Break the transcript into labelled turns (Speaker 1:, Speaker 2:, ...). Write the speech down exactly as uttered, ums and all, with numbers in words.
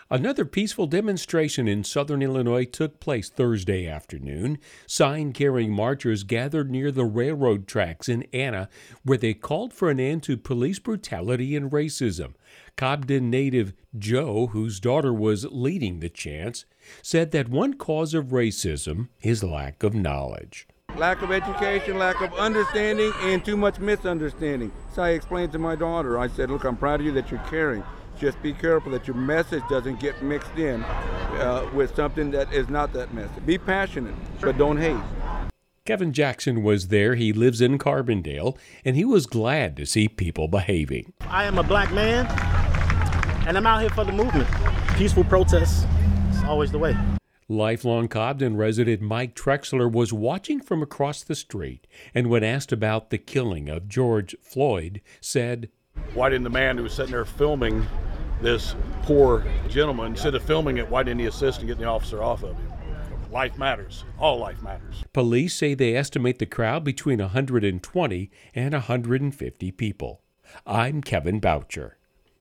Speaker 1: Another peaceful demonstration in southern Illinois took place Thursday afternoon. Sign-carrying marchers gathered near the railroad tracks in Anna, where they called for an end to police brutality and racism. Cobden native Joe, whose daughter was leading the chants, said that one cause of racism is lack of knowledge.
Speaker 2: Lack of education, lack of understanding, and too much misunderstanding. So I explained to my daughter, I said, look, I'm proud of you that you're caring. Just be careful that your message doesn't get mixed in uh, with something that is not that message. Be passionate, but don't hate.
Speaker 1: Kevin Jackson was there. He lives in Carbondale, and he was glad to see people behaving.
Speaker 3: I am a black man, and I'm out here for the movement. Peaceful protests is always the way.
Speaker 1: Lifelong Cobden resident Mike Trexler was watching from across the street, and when asked about the killing of George Floyd, said,
Speaker 4: "Why didn't the man who was sitting there filming this poor gentleman, instead of filming it, why didn't he assist in getting the officer off of him? Life matters. All life matters."
Speaker 1: Police say they estimate the crowd between one hundred twenty and one hundred fifty people. I'm Kevin Boucher.